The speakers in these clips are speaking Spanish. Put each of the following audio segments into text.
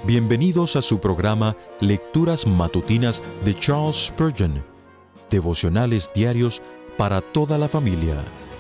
Bienvenidos a su programa Lecturas Matutinas de Charles Spurgeon, devocionales diarios para toda la familia.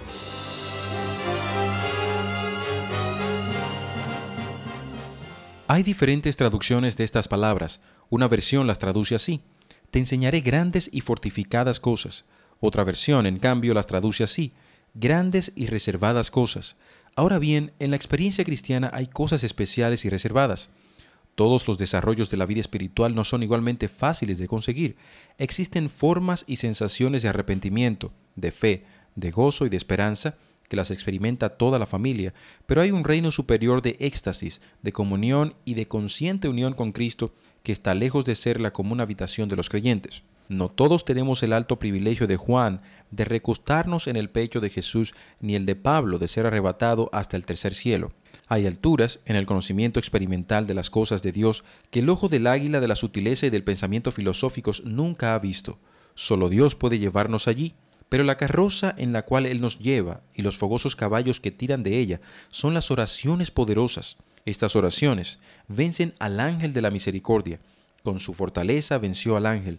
Hay diferentes traducciones de estas palabras. Una versión las traduce así: te enseñaré grandes y fortificadas cosas. Otra versión, en cambio, las traduce así: grandes y reservadas cosas. Ahora bien, en la experiencia cristiana hay cosas especiales y reservadas. Todos los desarrollos de la vida espiritual no son igualmente fáciles de conseguir. Existen formas y sensaciones de arrepentimiento, de fe, de gozo y de esperanza que las experimenta toda la familia, pero hay un reino superior de éxtasis, de comunión y de consciente unión con Cristo que está lejos de ser la común habitación de los creyentes. No todos tenemos el alto privilegio de Juan de recostarnos en el pecho de Jesús, ni el de Pablo de ser arrebatado hasta el tercer cielo. Hay alturas en el conocimiento experimental de las cosas de Dios que el ojo del águila de la sutileza y del pensamiento filosóficos nunca ha visto. Solo Dios puede llevarnos allí, pero la carroza en la cual Él nos lleva y los fogosos caballos que tiran de ella son las oraciones poderosas. Estas oraciones vencen al ángel de la misericordia. Con su fortaleza venció al ángel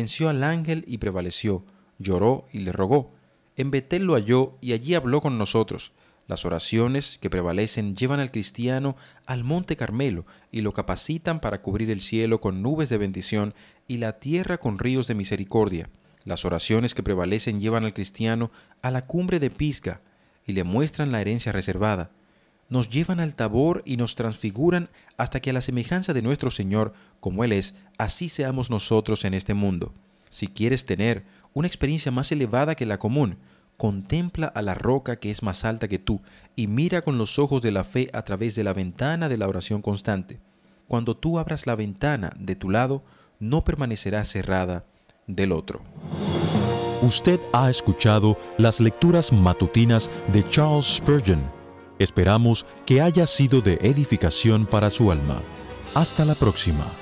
y prevaleció, lloró y le rogó. En Betel lo halló y allí habló con nosotros. Las oraciones que prevalecen llevan al cristiano al monte Carmelo y lo capacitan para cubrir el cielo con nubes de bendición y la tierra con ríos de misericordia. Las oraciones que prevalecen llevan al cristiano a la cumbre de Pisga y le muestran la herencia reservada. Nos llevan al Tabor y nos transfiguran hasta que a la semejanza de nuestro Señor, como Él es, así seamos nosotros en este mundo. Si quieres tener una experiencia más elevada que la común, contempla a la roca que es más alta que tú y mira con los ojos de la fe a través de la ventana de la oración constante. Cuando tú abras la ventana de tu lado, no permanecerá cerrada del otro. Usted ha escuchado las lecturas matutinas de Charles Spurgeon. Esperamos que haya sido de edificación para su alma. Hasta la próxima.